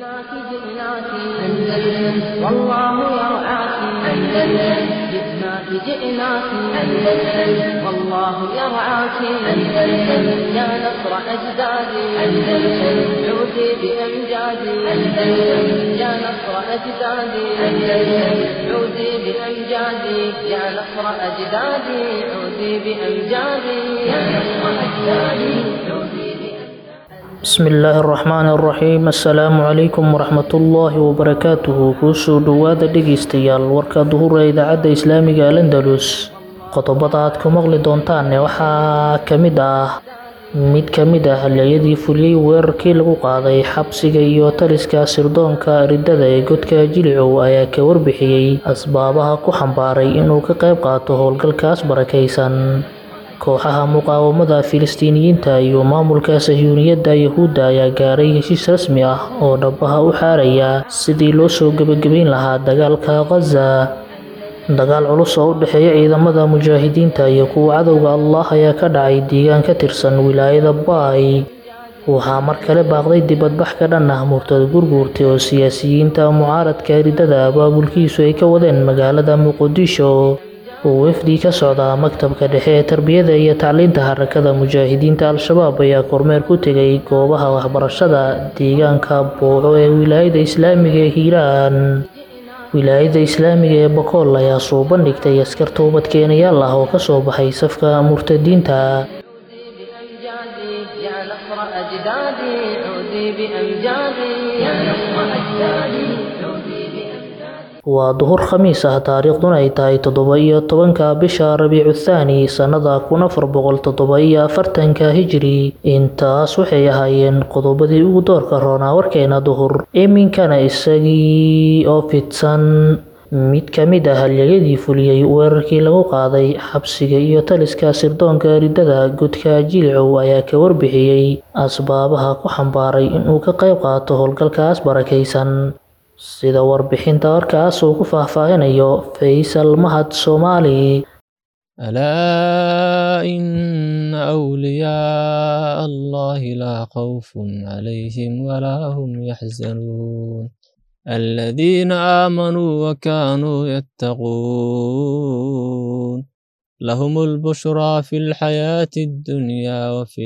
جئناك جئناك أندلس والله يرعاك أندلس جئناك جئناك أندلس والله يرعاك أندلس يا نصر أجدادي أندلس عودي بأمجادي أندلس يا نصر أجدادي أندلس عودي بأمجادي يا نصر أجدادي عودي بأمجادي يا نصر أجدادي عودي بسم الله الرحمن الرحيم السلام عليكم ورحمة الله وبركاته كوسو دوادا dhegeystayaal warka duhur ee idaacada islaamiga Al-Andalus qodobada aad ku maqli doontaan waxaa kamid ah halyadii fuliyay weerarkii lagu qaaday xabsiga iyo taliska sirdoonka ridada ee godka Jilicow ayaa ka warbixiyay asbaabaha ku xambaaray inuu ka qayb qaato howlgalkaas barakeysan kooxaha muqaawamada Filistiiniyiinta iyo maamulka Sahyuuniyadda Yahuudda ayaa gaaray heshiis rasmi ah oo dhabaha u xaaraya sidii loo soo gabagabeyn lahaa dagaalka Gaza. Dagaal culus oo u dhexeeya ciidamada mujaahidiinta iyo kuwa cadowga Allah ayaa ka dhacay deegaan ka tirsan wilaayada Baay. Waxaa mar kale baaqday dibadbax ka dhan ah murtad gurguurtay oo siyaasiyiinta mucaaradka ridada abaabulkiisu ay ka wadeen magaalada Muqdisho. وفدي كسعودة مكتب كدحية تربية iyo tacliinta harakada mujaahidiinta Al-Shabaab ayaa kormeer ku tagay goobaha waxbarashada deegaanka Booco ee wilaayada Islaamiga ee Hiiraan. Wilaayada Islaamiga ee Boqol ayaa soo bandhigtay askar toobadkeenayaal ah oo ka soo baxay safka murtadiinta. يا نصر أجدادي عودي بأمجادي يا نصر أجدادي عودي waa duhur khamiis ah taariikhduna ay tahay 17 bisha Rabiicu Thaani sanada 1447 Hijri. Intaas waxay ahaayeen qodobadii ugu doorka roonaa warkeena duhur. Iminkana isagii oo fidsan mid kamid ah halyadii fuliyay weerarkii lagu qaaday xabsiga iyo taliska sirdoonka ridada godka Jilicow ayaa ka warbixiyay asbaabaha ku xambaaray inuu ka qayb qaato howlgalkaas barakeysan. sida warbixinta warkaas uu ku faahfaahinayo Faysal Mahad Soomaali. ألا إن أولياء الله لا خوف عليهم ولا هم يحزنون الذين آمنوا وكانوا يتقون لهم البشرى في الحياة الدنيا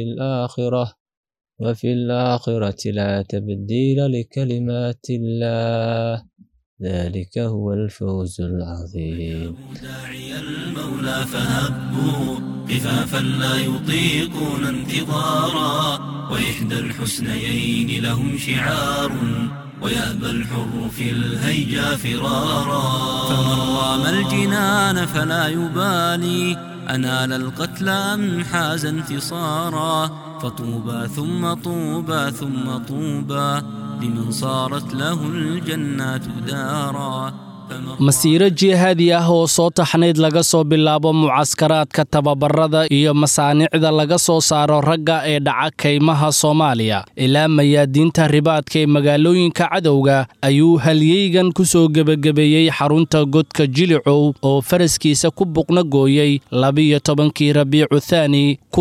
وفي الآخرة لا تبديل لكلمات الله ذلك هو الفوز العظيم داعي المولى فهبوا خفافا لا يطيقون انتظارا وإحدى الحسنيين لهم شعار ويأبى الحر في الهيجا فرارا فمن رام الجنان فلا يبالي أنال القتل أم حاز انتصارا فطوبى ثم طوبى ثم طوبى لمن صارت له الجنات دارا masiiro jihaadi ah oo soo taxnayd laga soo bilaabo mucaskaraadka tababarada iyo masaanicda laga soo saaro ragga ee dhaca kaymaha Soomaaliya ilaa mayaadiinta ribaadka ee magaalooyinka cadowga ayuu halyeygan ku soo gabagabeeyay xarunta godka Jilicow oo faraskiisa ku buqna gooyay 12 Rabiicu Thaani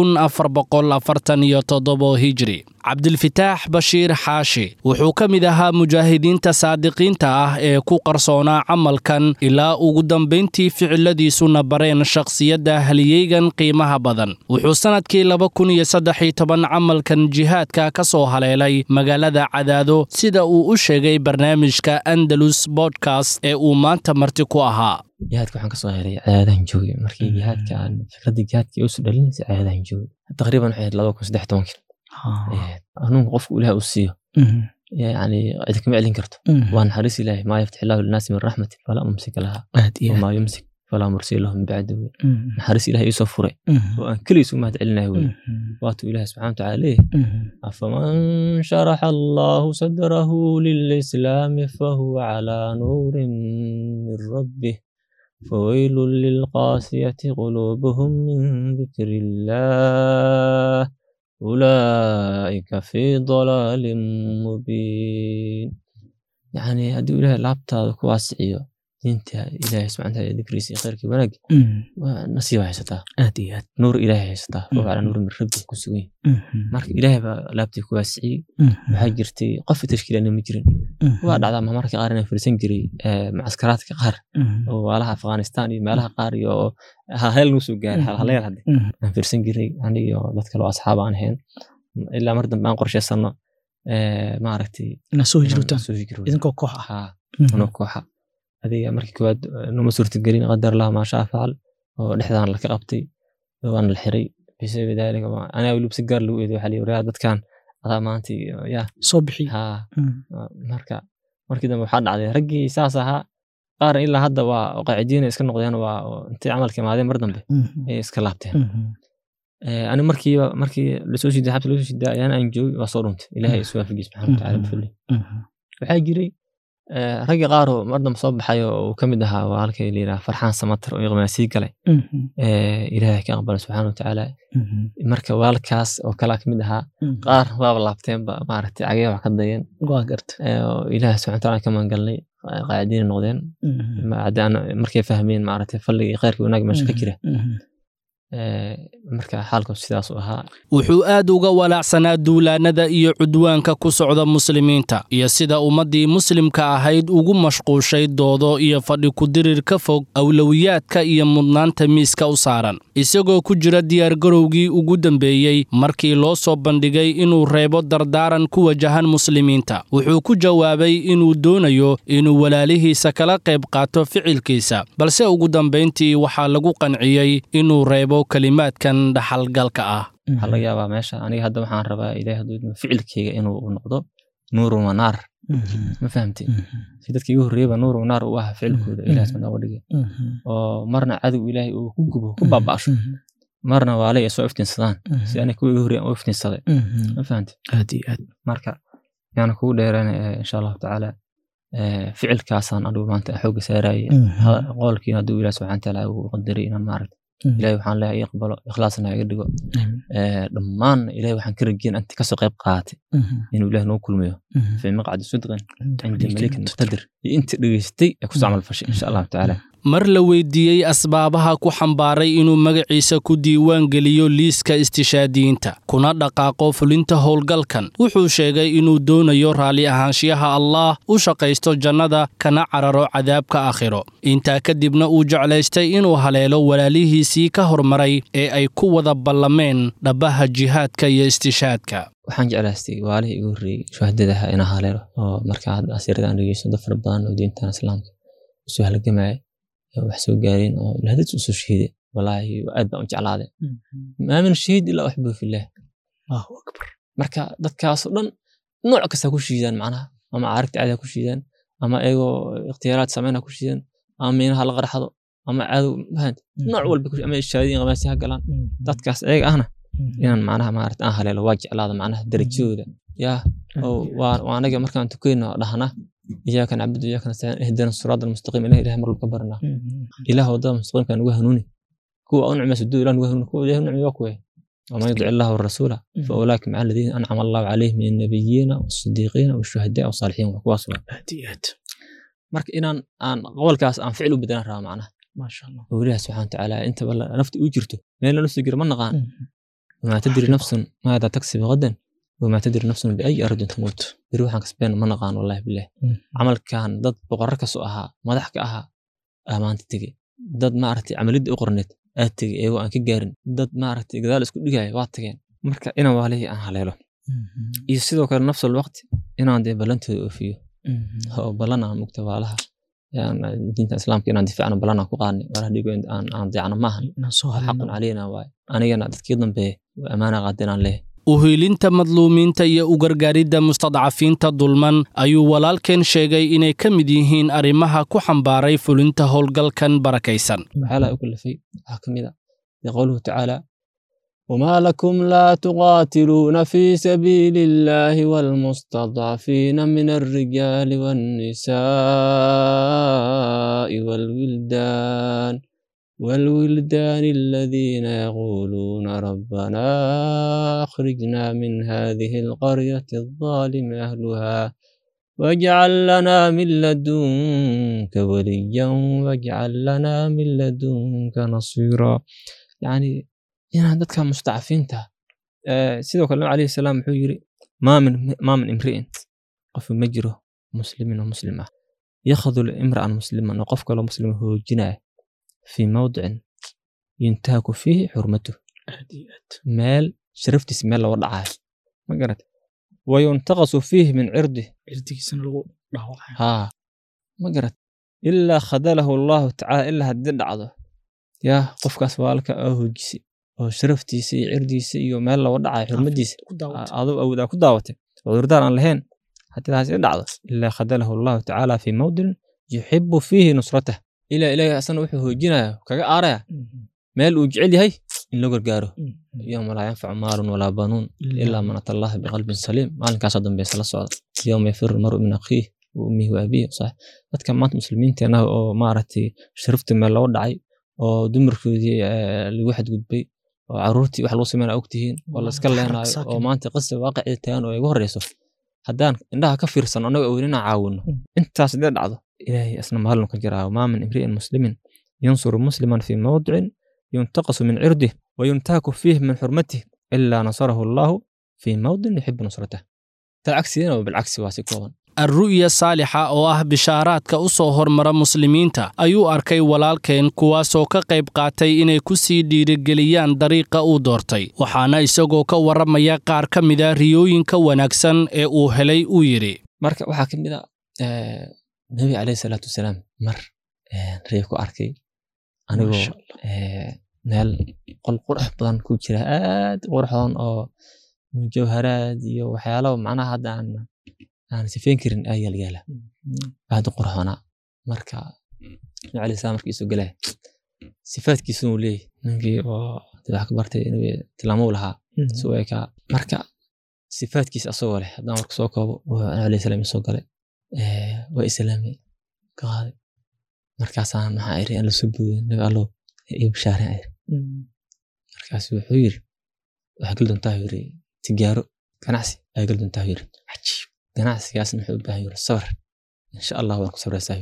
1447 Hijri. Cabdilfataax Bashiir Xaashi wuxuu ka mid ahaa mujaahidiinta saadiqiinta ah ee ku qarsoonaa camalkan ilaa ugu dambeyntii ficiladiisuna bareen shakhsiyadda halyeygan qiimaha badan. Wuxuu sanadkii 2013 camalkan jihaadka ka soo haleelay magaalada Cadaado sida uu u sheegay barnaamijka Andalus Podcast ee uu maanta marti ku ahaa. jihaadka waxaan ka soo helay Cadaadaan joogay markii jihaadka aan fikradda jihaadka u soo dhalinaysa Cadaadaan joogay taqriiban waxay 2013 أنو قف له أوصيه يعني إذا كم يعلن كرته وأن حريص الله ما يفتح الله للناس من رحمة فلا ممسك لها وما يمسك فلا مرسل له من بعده حريص الله يوسف فرع وأن كل يسمى تعلنه واتو إله سبحانه وتعالى أفمن شرح الله صدره للإسلام فهو على نور من ربه فويل للقاسية قلوبهم من ذكر الله أولئك في ضلال مبين يعني هدو إله لابتا كواسعيو دينتا إلهي سبحانه وتعالى ذكري خيرك وناك ونصيبة هيستا آديات نور إلهي هيستا فوق على نور من ربي كسوين marka ilaahay ba laabtay ku waasiciyay waxa jirtay qof tashkiilana ma jirin waa dhacda marka qaar inay fursan jiray maaskaraadka qaar oo walaha Afghanistan iyo meelaha qaar iyo hal noo soo gaar hal hadda aan fursan jiray aniga iyo dad kale oo asxaab aan ahayn ilaa mar dambe aan qorsheysano ma aragtay ina soo hijrootaan idinkoo koox ah anoo kooxa adiga markii koowaad numa suurta gelin qadar Allah ma shaa faal oo dhexdaan la ka qabtay waan la xiray بسبب ذلك أنا أقول بسجار لو إذا حلي ورياض كان هذا ما أنتي يا صبحي ها مركا ده محد عليه رجي ساسها قارن إلا هذا وقاعدين يسكن نقدين وأنت عمل كم هذا مردم به يسكلابته أنا مركي لسوشي ده حبس لسوشي ده يعني أنجو وصورنت إلهي سوا في جسم سبحانه وتعالى بفلي وحاجري رجع قارو مرضى مصاب حيو وكمدها وعلك اللي فرحان سمطر ويغماسي قلي إلهي كأقبل سبحانه وتعالى مركا والكاس وكلا كمدها قار باب اللابتين ما عرفت عجيب وحقدين قاقرت إلهي سبحانه وتعالى كمان قال لي قاعدين النقدين ما عدا مركي فاهمين ما عرفت فلي غيرك وناق مش فكره marka xaalku sidaas u ahaa wuxuu aad uga walaacsanaa duulaanada iyo cudwaanka ku socda muslimiinta iyo sida ummadii muslimka ahayd ugu mashquushay doodo iyo fadhi ku dirir ka fog awlawiyaadka iyo mudnaanta miiska u saaran isagoo ku jira diyaar garowgii ugu dambeeyay markii loo soo bandhigay inuu reebo dardaaran ku wajahan muslimiinta wuxuu ku jawaabay inuu doonayo inuu walaalihiisa kala qayb qaato ficilkiisa balse ugu dambeyntii waxaa lagu qanciyay inuu reebo kalimaadkan dhaxalgalka ah waxa laga yaabaa meesha aniga hadda waxaan rabaa ilaahay haduu ficilkeyga inuu noqdo nuur wa naar ma fahamtay si dadkii ugu horeeyay nuur wa naar u ah ficilkooda ilaahay subhanahu wa ta'ala oo marna cadow ilaahay uu ku gubo ku baabasho marna waalay soo iftiinsadaan si aan ku ugu horeeyay oo iftiinsaday ma fahamtay aad marka yana ku dheeraan insha Allah ta'ala ficilkaasan adu maanta xoog saaray qolkiina haduu ilaahay subhanahu wa ta'ala uu qadaray inaan maaragtay إلهي وحنا لا يقبل إخلاصنا يقدر ضمان إلهي وحنا كرجين أنت كسر قيب قاتي إنه إله نوكل مياه في مقعد صدق عند الملك المقتدر أنت رجستي يكون عمل فشي إن شاء الله تعالى mar la weydiiyay asbaabaha ku xambaaray inuu magaciisa ku diiwaan geliyo liiska istishaadiinta kuna dhaqaaqo fulinta howlgalkan wuxuu sheegay inuu doonayo raali ahaanshiyaha Allah u shaqaysto jannada kana cararo cadaabka aakhiro intaa kadibna uu jeclaystay inuu haleelo walaalihiisii ka hormaray ee ay ku wada ballameen dhabaha jihaadka iyo istishaadka waxaan jeclaystay waalihi igu horeeyay shuhadadaha inaan haleelo oo markaa asiiradaan dhageysto dad fara badan oo diinta islaamka soo halgamay wax soo gaareen oo lahadad soo sheeday wallahi aad baan jeclaaday ma min shahiid illa uhibbu fillah Allahu akbar marka dadkaas oo dhan nooc kasta ku shiidaan macnaha ama aragti aad ku shiidaan ama eego ikhtiyaaraad sameeyna ku shiidaan ama meelaha la qarxado ama aad mahad nooc walba ku ama shahaadin qamaasi ha galaan dadkaas eeg ahna inaan macnaha ma aragti aan haleelo waa jeclaada macnaha darajooda yaa oo waa anaga markaan tukayno dhahna إياك نعبد وإياك نستعين اهدنا الصراط المستقيم إله مر كبرنا إله وضع مستقيم كان وهنوني كو أنعم سدود إله وهنوني كو إله نعم يوكوه وما يطع الله والرسول فأولئك مع الذين أنعم الله عليهم من النبيين والصديقين والشهداء والصالحين وكواسوا هديات مرك إن أن أول كاس أن فعله بدنا راه معنا ما شاء الله وله سبحانه وتعالى أنت والله نفت أجرته لأن نفس أجر من نقان وما تدري نفس ماذا تكسب غدا وما تدري نفس بأي أرض تموت يروح كسبان ما نقان والله بالله عمل كان ضد بقرك سؤها ما ضحك أها أمان تتجي ضد ما عرفتي عملية أقرنت أتجي أيوة أنك جارن ضد ما عرفتي جدال اسكت جاي واتجين مركا إنا وعليه أنا حليله يصيدوا كان نفس الوقت إنا عندي بلنت فيه هو بلنا مكتوب عليها يعني دين الإسلام كنا ندفع عن بلنا كقاني ولا ديجو أن ضيعنا معهن حق علينا واي أنا جنا تكيدن به وأمانة قدنا له uhiilinta madluumiinta iyo u gargaaridda mustadcafiinta dulman ayuu walaalkeen sheegay inay ka mid yihiin arrimaha ku xambaaray fulinta howlgalkan barakaysan waxaa u kulafay waxa kamida qowluhu tacaala وما لكم لا تقاتلون في سبيل الله والمستضعفين من الرجال والنساء والولدان الذين يقولون ربنا أخرجنا من هذه القرية الظالم أهلها واجعل لنا من لدنك وليا واجعل لنا من لدنك نصيرا. يعني إن dadka mustacfiinta sidoo kale عليه السلام wuxuu yiri ما من امرئ qof ma jiro muslimin oo muslim ah يخذل امرأ مسلما وقف كله مسلم هو جناه في موضع ينتهك فيه حرمته مال شرفت اسمه لو ودعاه ما قرأت وينتقص فيه من عرضه ها ما قرأت إلا خذله الله تعالى إلا هدد عضه يا قف كسوالك أو جسي أو شرفتي سي عردي سي ومال لو ودعاه حرمتي أو ذا كداوته وردان عن لهين حتى هذا دعضه إلا خذله الله تعالى في موضع يحب فيه نصرته إلى أصلا وحده جنا كأرى مال وجعل هاي إن لو قرقاره يوم لا ينفع مال ولا بنون إلا من أتى الله بقلب سليم مالك صدم بيسلا صعد يوم يفر المرء من أخيه وأمه وأبيه صح أتكلم مسلمين تنا أو معرتي شرفت ما لو دعي أو دمر في الواحد قد بي وعرورتي واحد وصي من أوقتهين والله سكلا أنا أو ما أنت قصة واقع تيان ويجور يسوف هدان إنها كفير سنة أنا أولينا عاونه أنت صدق عضه إلهي أصلا مهلنا كجرا وما من امرئ مسلم ينصر مسلما في موضع ينتقص من عرضه وينتهك فيه من حرمته إلا نصره الله في موضع يحب نصرته تعكسين وبالعكس واسكون الرؤية صالحة oo ah bishaaraadka u soo hormara muslimiinta ayuu arkay walaalkeen kuwaasoo ka qayb qaatay inay ku sii dhiirigeliyaan dariiqa uu doortay waxaana isagoo ka waramaya qaar ka mid ah riyooyinka wanaagsan ee uu helay uu yiri marka waxa ka mid ah nabi kaleey salaatu wasalaam mar riyo ku arkay anigoo meel qol qurux badan ku jira aad qurxoon oo jawharaad iyo waxyaalo macnaha hadda aan sifeen karin ayal yaala aad qurxoona marka nabi kaleey salaam markii soo galay sifaadkiisu uu leeyahay ninkii oo wax ka bartay inuu tilmaamo lahaa soo eeka marka sifaadkiisa asoo leh hadaan warka soo koobo nabi kaleey salaam soo galay waa islaamay qaad markaasaan maxaa iri aan la soo buuday nabi allo iyo bishaareen markaas wuxuu yiri waxa gal doontaa yiri tijaaro ganacsi ay gal doontaa yiri ajiib ganacsigaasna wuxuu u baahan yahay sabr insha Allah waan ku sabraysaa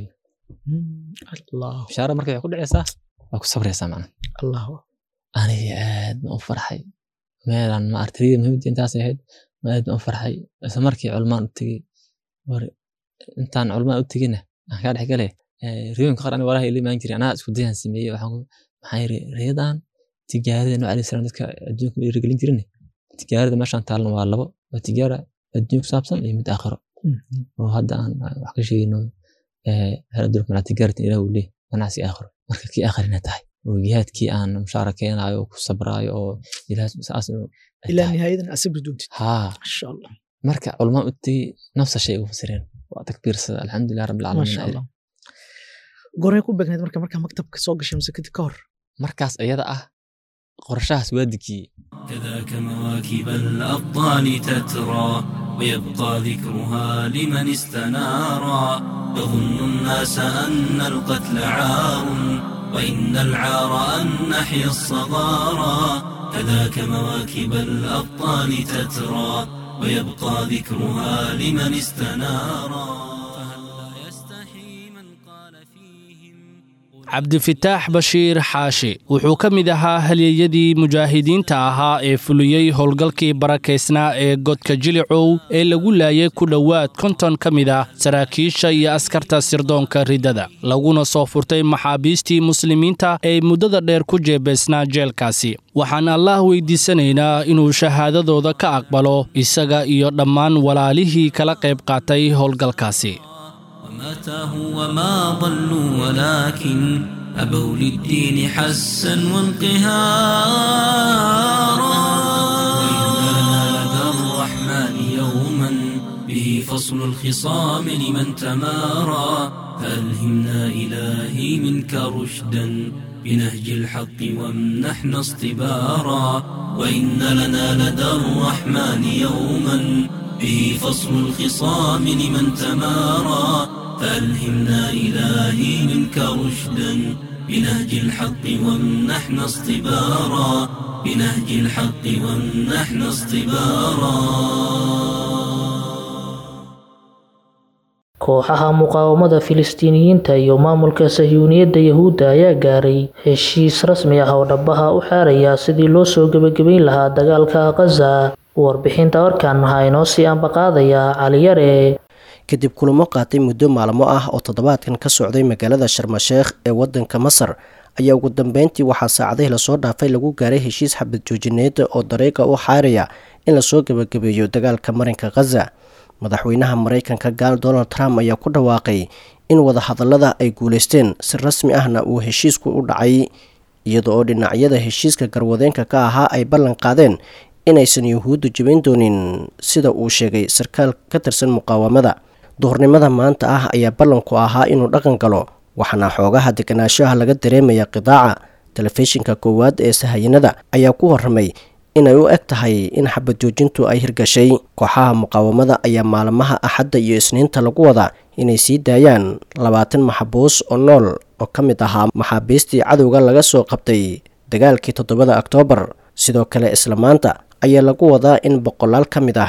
Allah bishaaro markay ku dhacaysaa waan ku sabraysaa macna Allah ani aad ma farxay meelan ma artayda muhiimta intaas ahayd ma aad ma farxay isla markii culmaan u tagay war intaan culmaan u tagayna aan ka dhex galay riyooyinka qaar ani walahi ilaa ma jiray anaa isku dayan sameeyay waxaan maxay riyadan tijaarada nabi kaleey salaam dadka adduunka ay regelin jireen tijaarada meeshan taalna waa labo waa tijaara adduunka saabsan iyo mid aakhiro oo hadda aan wax ka sheegayno hal adduunka ma tijaarada ilaahu leey ganacsi aakhiro marka kii aakhirina tahay oo jihaadkii aan mushaarakeynaayo ku sabraayo oo ilaahay ilaa nihaayada asabri doonti ha insha Allah marka culmaan u tagay nafsa shay u fasireen waa takbiirsada alxamdulillah rabbil aalamiin goray ku beegneed marka maktabka soo gashay masakada ka hor markaas ayada ah qorshahaas waadikii كذاك مواكب الأبطال تترى ويبقى ذكرها لمن استنارا يظن الناس أن القتل عار وإن العار أن نحيا الصغارى كذاك مواكب الأبطال تترى ويبقى ذكرها لمن استنارا cabdifataax bashiir xaashi wuxuu ka mid ahaa halyeyadii mujaahidiinta ahaa ee fuliyey howlgalkii barakaysnaa ee godka jilicow ee lagu laayay ku dhowaad 50 ka mid ah saraakiisha iyo askarta sirdoonka ridada laguna soo furtay maxaabiistii muslimiinta ee muddada dheer ku jeebaysnaa jeelkaasi waxaan Allah weydiisanaynaa inuu shahaadadooda ka aqbalo isaga iyo dhammaan walaalihii kala qayb qaatay howlgalkaasi ماتاه وما ضلوا ولكن أبوا للدين حسا وانقهارا وإننا لدى الرحمن يوما به فصل الخصام لمن تمارى فألهمنا إلهي منك رشدا بنهج الحق وامنحنا اصطبارا وإن لنا لدى الرحمن يوما به فصل الخصام لمن تمارى فألهمنا إلهي منك رشدا بنهج الحق وامنحنا اصطبارا بنهج الحق وامنحنا اصطبارا kooxaha muqaawamada Filistiiniyiinta iyo maamulka Sahyuuniyadda Yahuudda ayaa gaaray heshiis rasmi ah oo dhabaha u xaaraya sidii loo soo gabagabayn lahaa dagaalka Gaza. Warbixinta warkan waxaa inoo sii ambaqaadaya Cali Yare. kadib kulamo qaatay muddo maalmo ah oo toddobaadkan ka socday magaalada Sharm el-Sheikh ee wadanka Masar ayaa ugu dambeyntii waxaa saacadaha la soo dhaafay lagu gaaray heshiis xabad joojineed oo dariiqa u xaaraya in la soo gabagabeeyo dagaalka marinka Gaza. madaxweynaha Mareykanka Donald Trump ayaa ku dhawaaqay in wada hadallada ay guuleysteen si rasmi ahna uu heshiisku u dhacay iyadoo dhinacyada heshiiska garwadeenka ka ahaa ay ballan qaadeen inaysan Yuhuuddu jebin doonin sida uu sheegay sarkaal ka tirsan muqaawamada. duhurnimada maanta ah ayaa ballanku ahaa inuu dhaqan galo waxaana xoogaha deganaanshaha laga dareemaya qidaaca. telefishinka koowaad ee Sahayanada ayaa ku warramay inay u eg tahay in xabad joojintu ay hirgashay. kooxaha muqaawamada ayaa maalmaha Axadda iyo Isniinta lagu wadaa inay sii daayaan 20 maxbuus oo nool oo ka mid ahaa maxaabiistii cadowga laga soo qabtay dagaalkii 7 Oktoobar. sidoo kale isla maanta ayaa lagu wadaa in boqolaal ka mid ah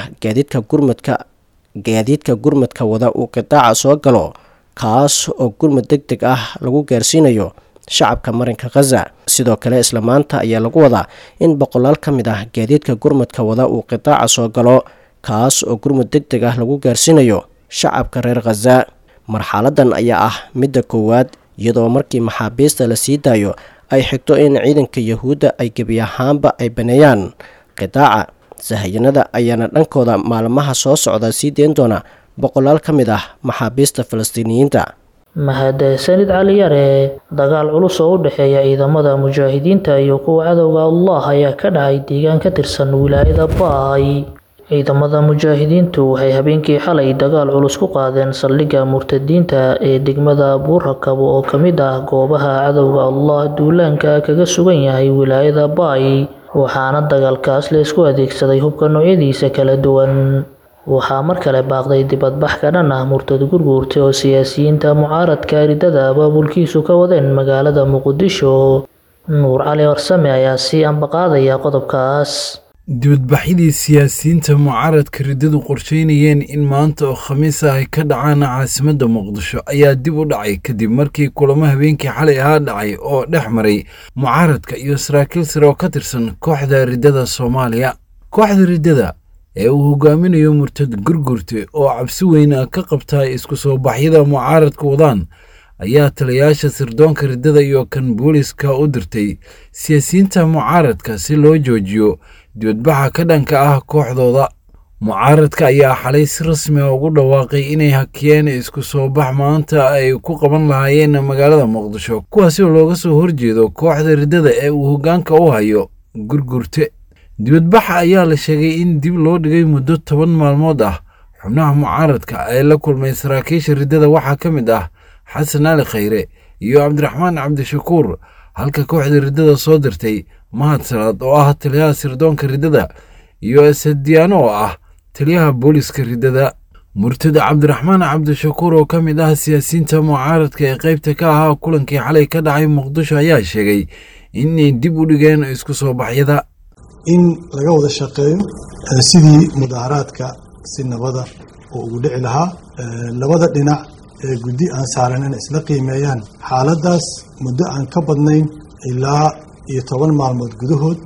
gaadiidka gurmadka wada uu qidaaca soo galo kaas oo gurmad degdeg ah lagu gaarsiinayo shacabka marinka Gaza. sidoo kale isla maanta ayaa lagu wadaa in boqolaal ka mid ah gaadiidka gurmadka wada uu qidaaca soo galo kaas oo gurmad degdeg ah lagu gaarsiinayo shacabka reer Gaza. marxaladan ayaa ah midda koowaad iyadoo markii maxaabiista la sii daayo ay xigto in ciidanka Yahuudda ay gebi ahaanba ay baneeyaan qidaaca. Sahayanada ayaana dhankooda maalmaha soo socda sii deyn doona boqolaal ka mid ah maxaabiista Falastiiniyiinta. mahadsanid Cali Yare. dagaal culus oo u dhexeeya ciidamada mujaahidiinta iyo kuwa cadowga Allah ayaa ka dhacay deegaan ka tirsan wilaayada Baay. ciidamada mujaahidiintu waxay habeenkii xalay dagaal culus ku qaadeen saldhigga murtadiinta ee degmada Buurhakabo oo ka mid ah goobaha cadowga Allah duulaanka kaga sugan yahay wilaayada Baay. waxaana dagaalkaas la isku adeegsaday hubka noocyadiisa kala duwan. waxaa mar kale baaqday dibadbax ka dhan ah murtad gurguurta oo siyaasiyiinta mucaaradka ridada abaabulkiisu ka wadeen magaalada Muqdisho. Nuur Cali Warsame ayaa sii ambaqaadaya qodobkaas. dibadbaxyadii siyaasiyiinta mucaaradka ridadu qorsheynayeen in maanta oo khamiis ah ay ka dhacaan caasimadda Muqdisho ayaa dib u dhacay kadib markii kulamo habeenkii xalay ahaa dhacay oo dhex maray mucaaradka iyo saraakiil sare oo ka tirsan kooxda ridada Soomaaliya. kooxda ridada ee uu hogaaminayo murtad gurgurte oo cabsi weyn ka qabta isku soo baxyada mucaaradka wadaan ayaa taliyaasha sirdoonka ridada iyo kan booliska u dirtay siyaasiyiinta mucaaradka si loo joojiyo dibadbaxa ka dhanka ah kooxdooda. mucaaradka ayaa xalay si rasmi ah ugu dhawaaqay inay hakiyeen isku soo bax maanta ay ku qaban lahaayeen magaalada Muqdisho kuwaasi oo looga soo horjeedo kooxda ridada ee uu hoggaanka u hayo gurgurte. dibadbaxa ayaa la sheegay in dib loo dhigay muddo 10 maalmood ah. xubnaha mucaaradka ay la kulmay saraakiisha ridada waxaa ka mid ah Xasan Ali Khayre iyo Cabdiraxmaan Cabdishakuur halka kooxda ridada soo dirtay Mahad Salaad oo ah taliyaha sirdoonka ridada iyo Asadiyaano oo ah taliyaha booliska ridada. murtad Cabdiraxmaan Cabdishakuur oo ka mid ah siyaasiyiinta mucaaradka ee qaybta ka ahaa kulankii xalay ka dhacay Muqdisho ayaa sheegay inay dib u dhigeen isku soo baxyada in laga wada shaqeeyo sidii mudaharaadka si nabada oo ugu dhici lahaa. labada dhinac ee guddi aan saaran in isla qiimeeyaan xaaladaas muddo aan ka badnayn ilaa 10 maalmood gudahood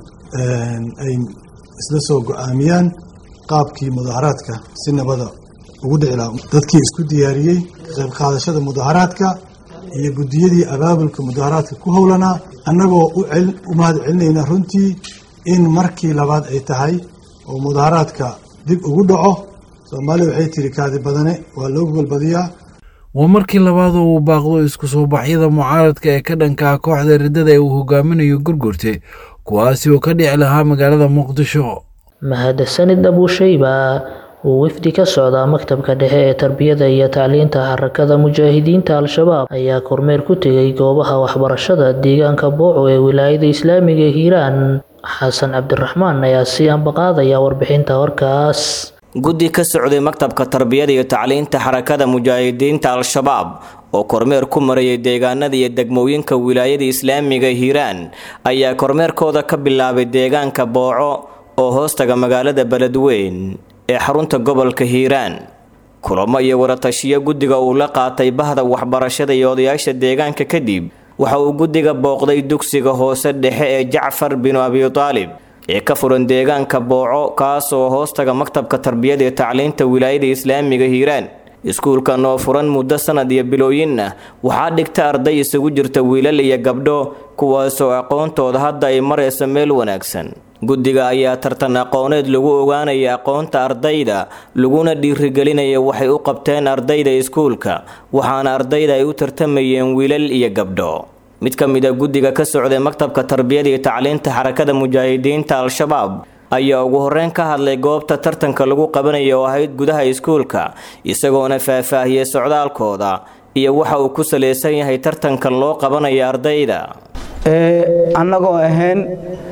ay isla soo go'aamiyaan qaabkii mudaharaadka si nabada ugu dhici lahaa. dadkii isku diyaariyey qayb qaadashada mudaharaadka iyo guddiyadii abaabulka mudaharaadka ku howlanaa annagoo u mahad celinayna runtii in markii labaad ay tahay oo mudaharaadka dib ugu dhaco. Soomaaliya waxay tiri kaadi badane waa loo golbadiyaa. waa markii labaad oo uu baaqdo isku soo baxyada mucaaradka ee ka dhanka ah kooxda ridada ee uu hogaaminayo gurgurte kuwaasi oo ka dhici lahaa magaalada Muqdisho. mahadsanid Abu Shayba. wafdi ka socda maktabka dhexe ee tarbiyada iyo tacliinta xarakada mujaahidiinta Al-Shabaab ayaa kormeer ku tegay goobaha waxbarashada deegaanka Booco ee wilaayada Islaamiga ee Hiiraan. Xasan Cabdiraxmaan ayaa sii ambaqaadaya warbixinta warkaas. guddi ka socday maktabka tarbiyada iyo tacliinta xarakada mujaahidiinta Al-Shabaab oo kormeer ku marayay deegaanada iyo degmooyinka wilaayada Islaamiga ee Hiiraan ayaa kormeerkooda ka bilaabay deegaanka Booco oo hoostaga magaalada Beledweyne ee xarunta gobolka Hiiraan. kulamo iyo waratashiyo guddiga uu la qaatay bahda waxbarashada iyo odayaasha deegaanka kadib waxa uu guddiga booqday dugsiga hoose dhexe ee Jacfar bin Abi Taalib ee ka furan deegaanka Booco kaasoo hoostaga maktabka tarbiyada iyo tacliinta wilaayada Islaamiga Hiiraan. iskuulkan oo furan muddo sanad iyo bilooyin ah waxaa dhigta arday isugu jirta wiilal iyo gabdho kuwaasoo aqoontooda hadda ay marayso meel wanaagsan. guddiga ayaa tartan aqooneed lagu ogaanaya aqoonta ardayda laguna dhiirigelinaya waxay u qabteen ardayda iskuulka waxaana ardayda ay u tartamayeen wiilal iyo gabdho. mid ka mid ah guddiga ka socday maktabka tarbiyada iyo tacliinta xarakada mujaahidiinta al-shabaab ayaa ugu horreyn ka hadlay goobta tartanka lagu qabanayo oo ahayd gudaha iskuulka isagoona faahfaahiyay socdaalkooda iyo waxa uu ku saleysan yahay tartankan loo qabanayo ardayda. annagoo ahayn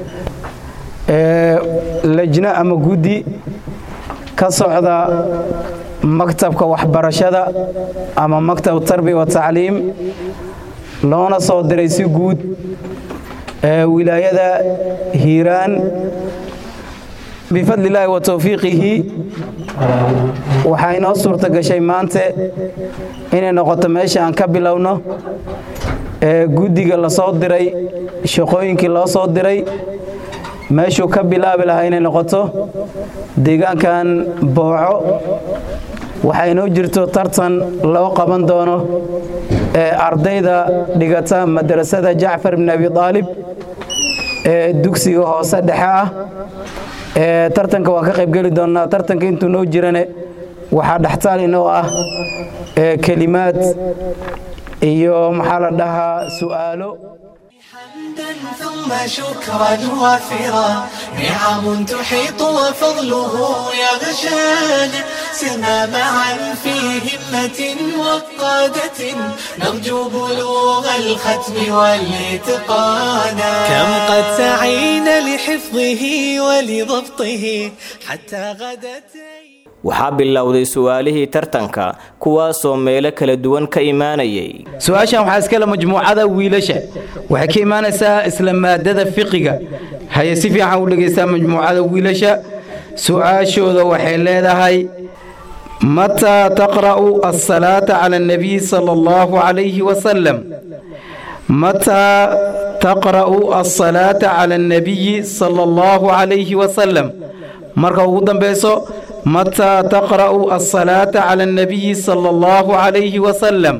lajna ama guddi ka socda maktabka waxbarashada ama maktab tarbiya wa tacliim loona soo diray si guud wilaayada Hiiraan بفضل الله وتوفيقه waxay noo suurta gashay maanta inay noqoto meesha aan ka bilowno guddiga la soo diray shaqooyinkii loo soo diray meeshuu ka bilaabi lahaa inay noqoto deegaankan Booco waxay noo jirto tartan loo qaban doono ardayda dhigata madrasada Jacfar bin Abi Taalib dugsiga hoose dhexe ah tartanka waan ka qayb gali doonaa tartanka intuu noo jirane waxaa dhaxtaal inoo ah kalimaad iyo maxaa la dhahaa su'aalo. ثم شكرا وافرا نعم تحيط وفضله يغشانا سرنا معا في همة وقادة نرجو بلوغ الختم والاتقانا كم قد سعينا لحفظه ولضبطه حتى غدت. waxaa bilowday su'aalihii tartanka kuwaasoo meelo kala duwan ka imaanayay. su'aashan waxaa iskala majmuucada wiilasha waxay ka imaanaysaa isla maadada fiqiga haye si fiican u dhageysaa majmuucada wiilasha su'aashooda waxay leedahay متى تقرأ الصلاة على النبي صلى الله عليه وسلم متى تقرأ الصلاة على النبي صلى الله عليه وسلم مركب قدام بيسو متى تقرأ الصلاة على النبي صلى الله عليه وسلم.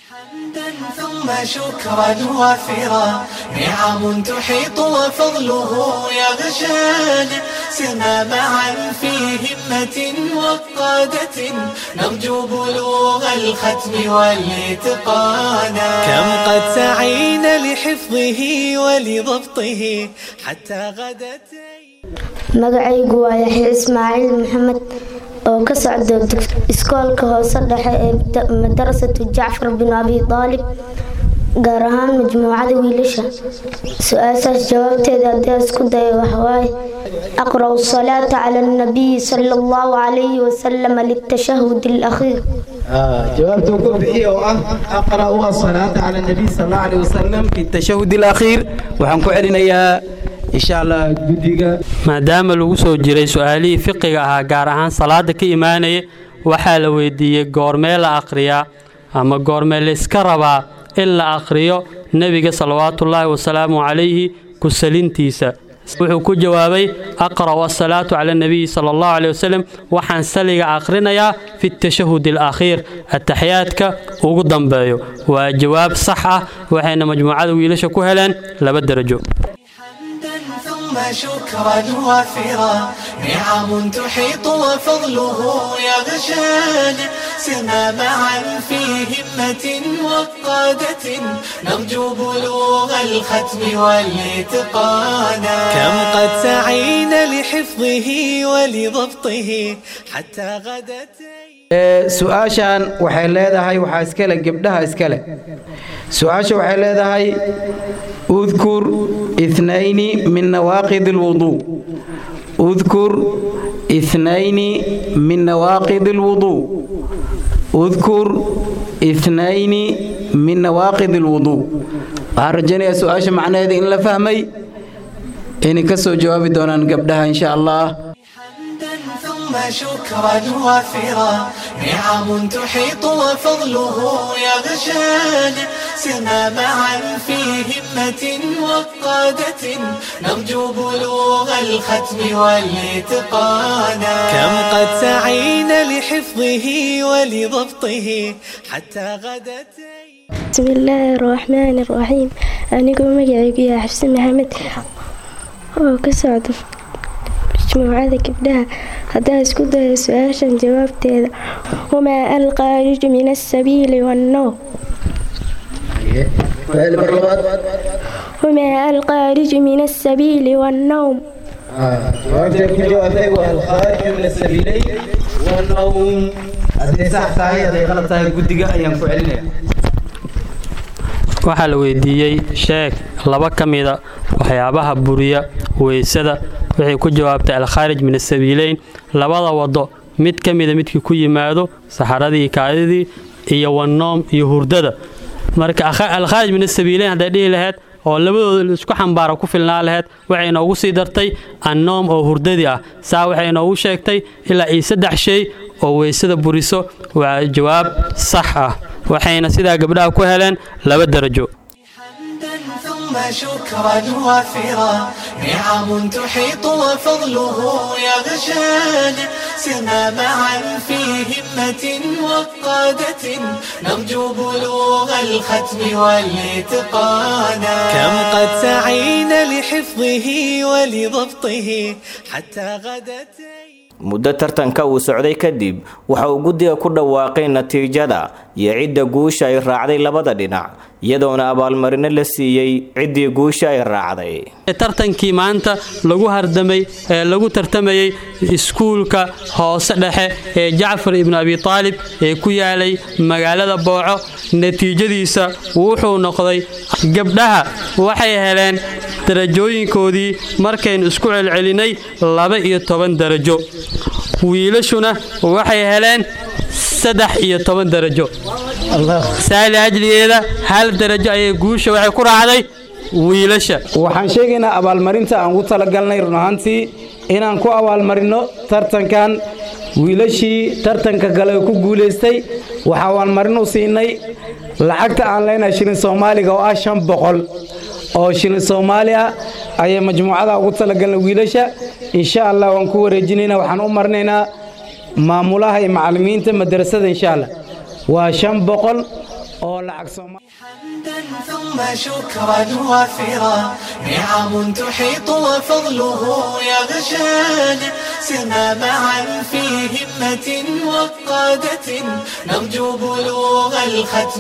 ثم شكرا وافرا نعم تحيط وفضله يغشانا سرنا معا في همة وقادة نرجو بلوغ الختم والاتقانا كم قد سعينا لحفظه ولضبطه حتى غدت. magacaygu waa Yaxya Ismaaciil Maxamed oo ka socda iskoolka hoose dhexe ee madrasatu Jacfar bin Abi Taalib gaar ahaan majmuucada wiilasha. su'aashaas jawaabteeda haddii isku dayo waxa waaye aqra'u as-salaata 'ala an-nabiy sallallahu alayhi wa sallam lit-tashahhud al-akhiir. jawaabtu ku bixiyo aqra'u as-salaata 'ala an-nabiy sallallahu alayhi wa sallam lit-tashahhud al-akhiir. waxaan ku celinayaa insha Allah guddiga maadaama lagu soo jiray su'aalihii fiqiga ahaa gaar ahaan salaada ka imaanaya waxaa la weydiiyey goormee la akhriyaa ama goormee la iska rabaa in la akhriyo nabiga salawaatullaahi wasalaamu calayhi ku salintiisa. wuxuu ku jawaabay aqra'u as-salaatu 'ala an-nabiy sallallahu alayhi wasallam waxaan saliga akhrinayaa fi at-tashahhud al-akhiir at-tahiyaadka ugu dambeeyo. waa jawaab sax ah waxayna majmuucada wiilasha ku heleen 2 darajo. ثم شكرا وافرا نعم تحيط وفضله يغشانا سرنا معا في همة وقادة نرجو بلوغ الختم والاتقانا كم قد سعينا لحفظه ولضبطه حتى غدت. su'aashan waxay leedahay waxa iskale gabdhaha iskale. su'aasha waxay leedahay اذكر 2 من نواقض الوضوء. اذكر 2 من نواقض الوضوء. اذكر 2 من نواقض الوضوء. أرجعني سؤال معناه إن لا فهمي إني كسو جوابي دونان قبلها إن شاء الله. ثم شكرا وافرا نعم تحيط وفضله يغشانا سرنا معا في همة وقادة نرجو بلوغ الختم والاتقانا كم قد سعينا لحفظه ولضبطه حتى غدت بسم الله الرحمن الرحيم أنا مقعد يا حسن محمد وكسعد مجموعة كبدها هذا اسكت سؤال جوابته وما الخارج من السبيل والنوم وما الخارج من السبيل والنوم الخارج من السبيلين والنوم هذه صح هي غلط هي قدقة أيام فعلنا waxaa la weydiiyey sheeg laba ka mida waxyaabaha buriya weysada waxay ku jawaabtay al-khaarij min as-sabiilayn labada wado mid ka mida midkii ku yimaado saxaradii kaadidii iyo wannoom iyo hurdada marka al-khaarij min as-sabiilayn haday dhihi lahayd oo labadooda isku xambaara ku filnaa lahayd waxay inoogu sii dartay annoom oo hurdadii ah saa waxay inoogu sheegtay ilaa ay 3 shay oo weysada buriso waa jawaab sax ah waxayna sidaa gabdhaha ku heleen 2 darajo ثم شكرا وافرا نعم تحيط وفضله يغشانا سرنا معا في همة وقادة نرجو بلوغ الختم والاتقانا كم قد سعينا لحفظه ولضبطه حتى غدت muddo tartanka uu socday kadib waxa uu guddiga ku dhawaaqay natiijada iyo cidda guusha ay raacday labada dhinac iyadoona abaalmarino la siiyey ciddii guusha ay raacday tartankii maanta lagu hardamay ee lagu tartamayay iskuulka hoose dhexe ee Jacfar ibn Abi Talib ee ku yaalay magaalada Booco natiijadiisa wuxuu noqday gabdhaha waxay heleen darajooyinkoodii markaynu isku celcelinay 12 darajo wiilashuna waxay heleen 13 darajo saali ajligeeda hal darajo ay guusha waxay ku raacday wiilasha waxaan sheegaynaa abaalmarinta aan ugu talagalnay run ahaantii inaan ku abaalmarino tartankan wiilashii tartanka gale ku guuleystay waxa aan marin u siinay lacagta aan leenahay shilin Soomaaliga oo 500 oo shilin Soomaaliya ay majmuucada ugu talagalnay wiilasha insha Allah waan ku wareejinaynaa waxaan u marnaynaa maamulaha iyo macallimiinta madrasada insha Allah waa 500 oo lacag Soomaali ثم شكرا وافرا نعم تحيط وفضله يغشانا سرنا معا في همة وقادة نرجو بلوغ الختم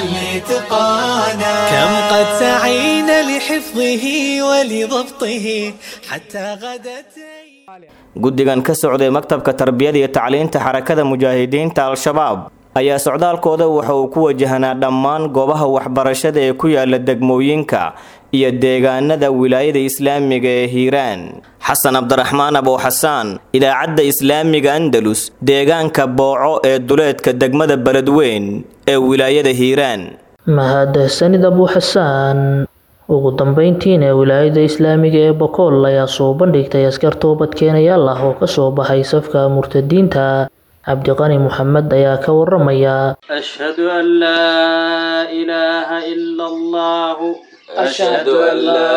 والاتقانا كم قد سعينا لحفظه ولضبطه حتى غدت guddigan ka socday maktabka tarbiyada iyo tacliinta xarakada mujaahidiinta al-shabaab ayaa socdaalkooda waxa uu ku wajahanaa dhammaan goobaha waxbarashada ee ku yaala degmooyinka iyo deegaanada wilaayada islaamiga ee Hiiraan xasan Cabdiraxmaan Abu Xasaan idaacadda islaamiga Andalus deegaanka Booco ee duleedka degmada Beledweyn ee wilaayada Hiiraan mahadsanid Abu Xasaan ugu dambeyntiina wilaayada islaamiga ee Bokool ayaa soo bandhigtay askar toobad keenayaal ah oo ka soo baxay safka murtadiinta cabdiqani Muhammad ayaa ka waramaya ashhadu an la ilaha illa allah ashhadu an la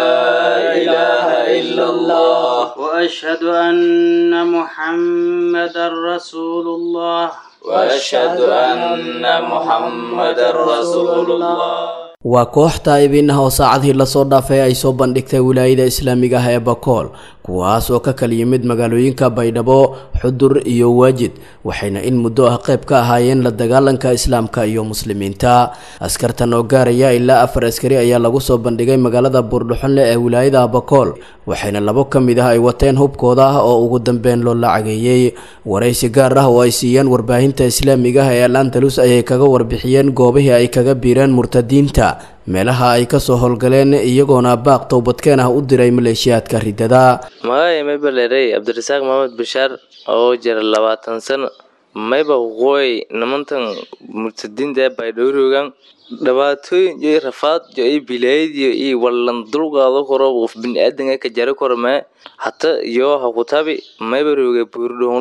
ilaha illa allah wa ashhadu anna muhammadar rasulullah wa ashhadu anna muhammadar rasulullah waa koox taayibin ah oo saacadii la soo dhaafay ay soo bandhigtay wilaayada islaamiga ah ee Bakool kuwaas oo ka kala yimid magaalooyinka Baydhabo Xudur iyo Waajid waxayna in muddo ah qayb ka ahaayeen la dagaalanka islaamka iyo muslimiinta askartan oo gaaraya ilaa 4 askari ayaa lagu soo bandhigay magaalada Buurdhuxunle ee wilaayada Bakool waxayna labo kamid ah ay wateen hubkooda oo ugu dambeyn loo lacageeyay waraysi gaar ah oo ay siiyeen warbaahinta islaamiga ah ee Al-Andalus ayay kaga warbixiyeen goobihii ay kaga biireen murtadiinta meelaha ay ka soo howlgaleen iyagoona baaq toobadkeen ah u diray maleeshiyaadka ridada magacay mayballeeray Cabdirasaaq Maxamed Bashaar oo jira 20 sano mayba qoy nimantan murtadiinta Baydhowroogan dhabaatooyin iyo rafaad iyo bilayd iyo wallan dulqaado koro qof bini'aadan ka jari karo ma hata iyo ha ku tabi mayba rooga Buurdhuxunle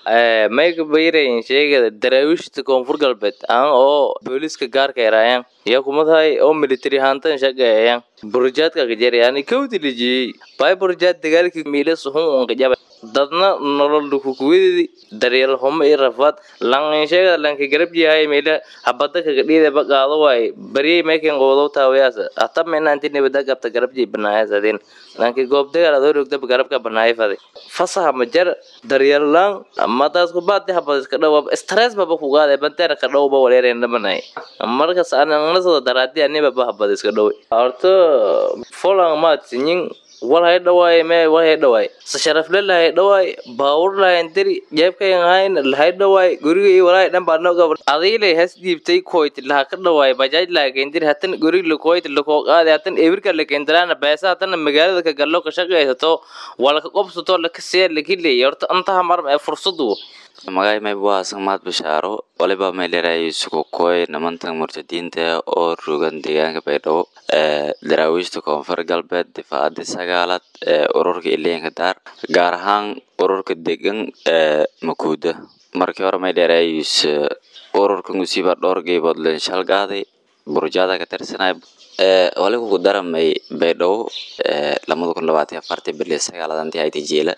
mayka bayrayn sheegada daraawiishta koonfur galbeed aan oo booliska gaarka yarayaan iyo kuma tahay oo military hantan shaqeeyaan burjaadka ka jarayaan kowdi lijiyay bay burjaad dagaalkii miilas hun ka jabay dadna nolol ku kuwidi daryeel homa iyo rafaad lan sheegada lanka garab yahay meela habada ka dhida baqaado way bari maykeen qoodo taawayaas atamena intii nibada qabta garab jii banaayasadeen lanka goob dagaal adoo rogda garabka banaayfaday fasaha ma jar daryeel lan madaas ku baad habada iska dhaw stress baba ku qaade banteena ka dhawba waleereen dhamanay markaas aan nasada daraadi aniba habada iska dhaw horto folan ma tinyin walhay dhawaay walhay dhawaay sharaf leeyahay dhawaay baawur lahayn diri jeebkayga hayn lahay dhawaay guriga walay dhan baa noo gabadh adiilay has diibtay kooyt la ka dhawaay bajaaj la geendir hatan guriga la kooyt la koo qaaday hatan eebirka la keendraana beesa hatan magaalada ka gallo ka shaqeysato wala ka qobsato la ka seer la kilay horta anta mar fursadu magay may baa samad bishaaro waliba may leeyahay suuq kooy namantan murtadiinta oo rugan deegaanka baydhabo daraawiishta koonfur galbeed difaacada sagaalad ururka ileenka daar gaar ahaan ururka deegan makuuda markii hore may leeyahay ururka musiiba dhowr geybood leen shalgaaday burjada ka tirsanay waliba ku daramay baydhabo 2024 bil sagaaladii ay tijeela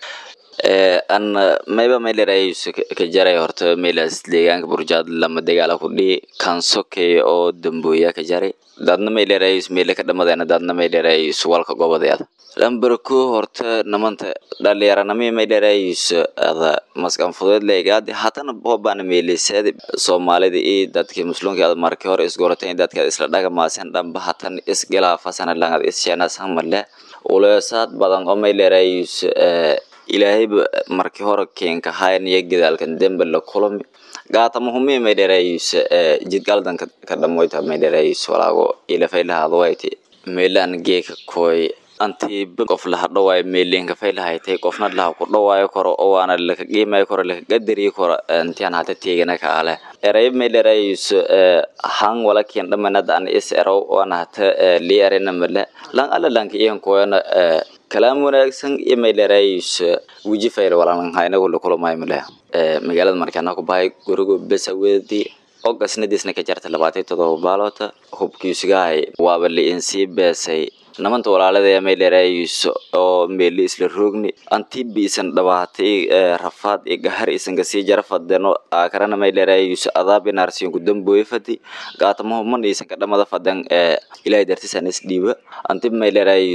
an mayba may leeyahay ka jaray horta meelas deegaanka burjad lama dagaala ku dhii kansokay oo dambooya ka jaray dadna may leeyahay meel ka dhamadeena dadna may leeyahay suwalka gobodeeda lambarku horta namanta dhaliyaranami may leeyahay ada maskan fudeed leeyahay hatana boobana meelisad Soomaalida iyo dadka muslimka markii hore isgoortay dadka isla dhagamaaseen dhanba hatan isgala fasana langad isheena samale ulaasad badan oo may leeyahay ilaahay markii hore keenka hayn iyo gadaalkan dambe la kulmi gaata muhiim may leeyahay jidgaldan ka dhamoyta may leeyahay walaago ila faylahaado wayti meelan geeka kooy anti qof la hadhawaay meelinka faylahaaytay qofna la ku dhawaayo karo oo waana la ka qiimay karo la gadari karo intaan hada teegana ka ale eray may leeyahay hang wala keen dhamanada an is ero wana hata leerina mala lan alla lanka iyan kooyana kalaam wanaagsan iyo may leeyahay wiji fayl wala lan hayna ku kulmay mala magaalada markaana ku baay guriga besaweedi oo gasnadiisna ka jarta 27 baalota hubkiisugaay waaba la insi beesay namanta walaalada may leeyahay oo meel isla roogni anti biisan dhawaatay rafaad ee gahar isan gasii jarfadeno aakarana may leeyahay adaab inarsiin ku damboyfati gaatamo man isan ka dhamada fadan ilaahay dartisan isdhiiba anti may leeyahay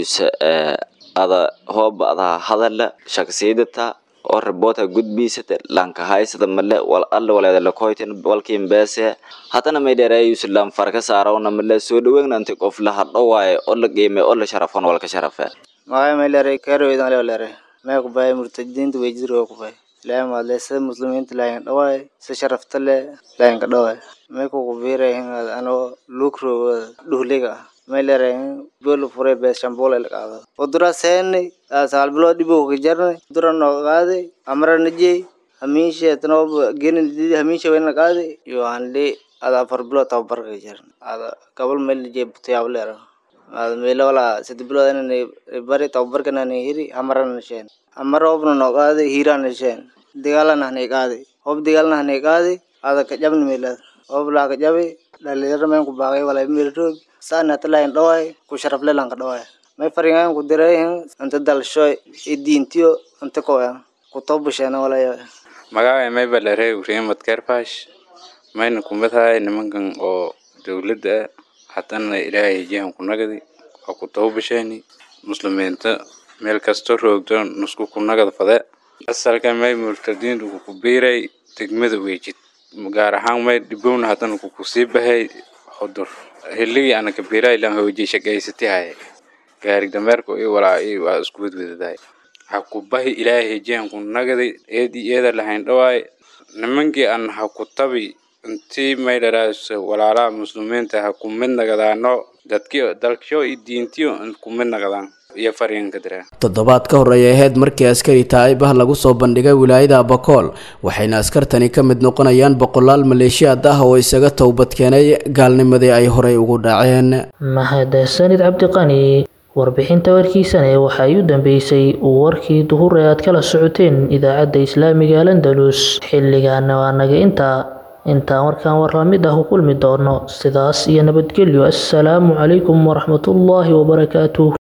ada hoob ada hadalla shakhsiyadta oo rabota gudbiisata lanka haysada male wal alla walaada la kooyteen walkiin beese hatana may leeyahay islam farka saarona male soo dhaweyn anti qof la hadhawaay oo la qiimay oo la sharafan walka sharafa may leeyahay karoydan leeyahay may ku baay murtadiinta wejiro ku baay lama leesay muslimiinta laayn dhawaay si sharafta le laayn ka dhawaay may ku biiray ano lukro dhuhliga may leeyahay bolo fure bees shambol la qaado oduraseen saalbilo dibo ka jarnay durano qaaday amra najay hamiisha tano genin didi hamiisha wayna qaaday iyo aanli ada farbilo tabar ka jarnay ada qabal meel jeeb tiyaableero ada meel wala sidbilo inay bari tabar kana hiri amra nasheen amra obno no qaaday hiiraan nasheen dagaalana hanay qaaday hob dagaalna hanay qaaday ada ka jabni meelad hob la ka jabi dhalinyaro meen ku baaqay wala meel roog saana talayn dhawaay ku sharaf leelan ka dhawaay may faringan ku diray anta dalshoy diintiyo anta kooya ku toobashana wala magaca may balaray uriimad karfash mayna kumadahay nimankan oo dawladda hatana ilaahay jeehan ku nagadi oo ku toobashani muslimiinta meel kasto roogdo nusku ku nagad fade asalka may murtadiin ku biiray degmada weejid gaar ahaan may dibowna hatana ku sii bahay xudur heligi ana ka biiray lan hooji shaqeysatay gaari dameerku iyo walaa waa isku wadwadaday ha ku bahi ilaahay jeehan ku nagaday eeda lahayn dhawaay nimankii aan ha ku tabi intii may daraas walaalaha muslimiinta ha ku mid nagadaano dadkii dalkyo iyo diintiyo ku mid nagadaan iyo fariinka dira toddobaad ka hor ay ahayd markii askari taayibah lagu soo bandhigay wilaayada Bakool waxayna askartani ka mid noqonayaan boqolaal maleeshiyaad ah oo isaga toobad keenay gaalnimadii ay horey ugu dhaceen mahadsanid cabdiqani warbixinta warkiisana waxay u dambeysay warkii duhur ee aad kala socoteen idaacadda islaamiga Al-Andalus xilligaana waa naga intaan warkaan war la mid ah ku kulmi doono sidaas iyo nabadgelyo. Assalaamu calaykum waraxmatullaahi wabarakaatuh.